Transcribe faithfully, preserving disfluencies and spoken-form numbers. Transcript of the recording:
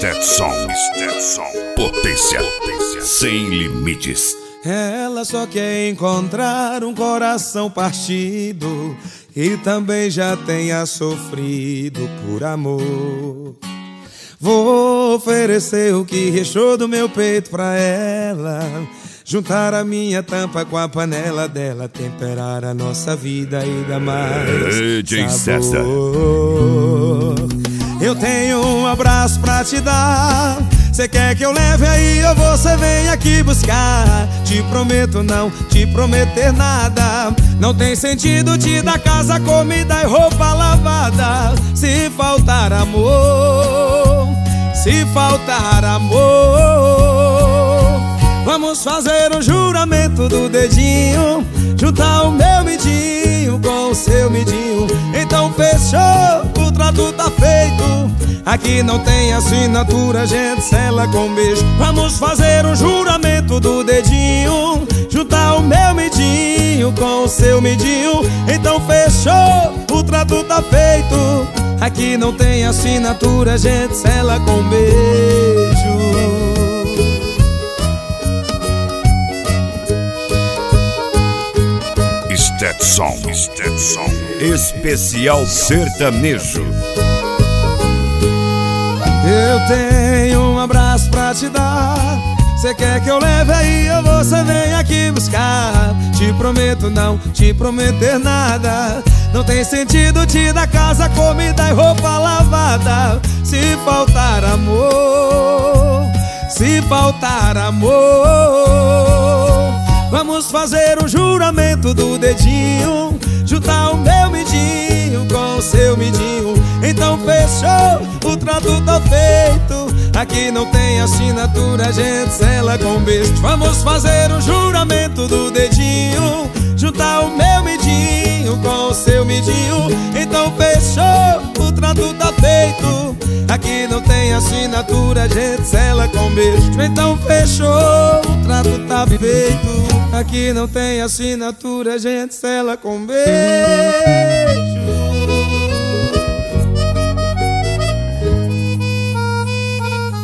Stetson, Stetson, potência, potência sem limites. Ela só quer encontrar um coração partido e também já tenha sofrido por amor. Vou oferecer o que restou do meu peito pra ela, juntar a minha tampa com a panela dela, temperar a nossa vida e dar mais D J sabor. César. Eu tenho um abraço pra te dar. Cê quer que eu leve aí ou você vem aqui buscar? Te prometo não te prometer nada. Não tem sentido te dar casa, comida e roupa lavada. Se faltar amor, se faltar amor, vamos fazer um juramento do dedinho, juntar o meu midinho com o seu midinho. Então fechou, o trato tá feito. Aqui não tem assinatura, a gente sela com beijo. Vamos fazer um juramento do dedinho, juntar o meu midinho com o seu midinho. Então fechou, o trato tá feito. Aqui não tem assinatura, a gente sela com beijo. Stetson, Stetson, especial sertanejo. Eu tenho um abraço pra te dar. Cê quer que eu leve aí ou você vem aqui buscar? Te prometo não te prometer nada. Não tem sentido te dar casa, comida e roupa lavada. Se faltar amor, se faltar amor, vamos fazer um juramento do dedinho, juntar o meu midinho com o seu midinho. Então fechou, o trato tá feito. Aqui não tem assinatura, a gente sela com beijo. Vamos fazer um juramento do dedinho, juntar o meu midinho com o seu midinho. Então fechou, o trato tá feito. Aqui não tem assinatura, a gente sela com beijo. Então fechou, o trato tá feito. Aqui não tem assinatura, a gente sela com beijo.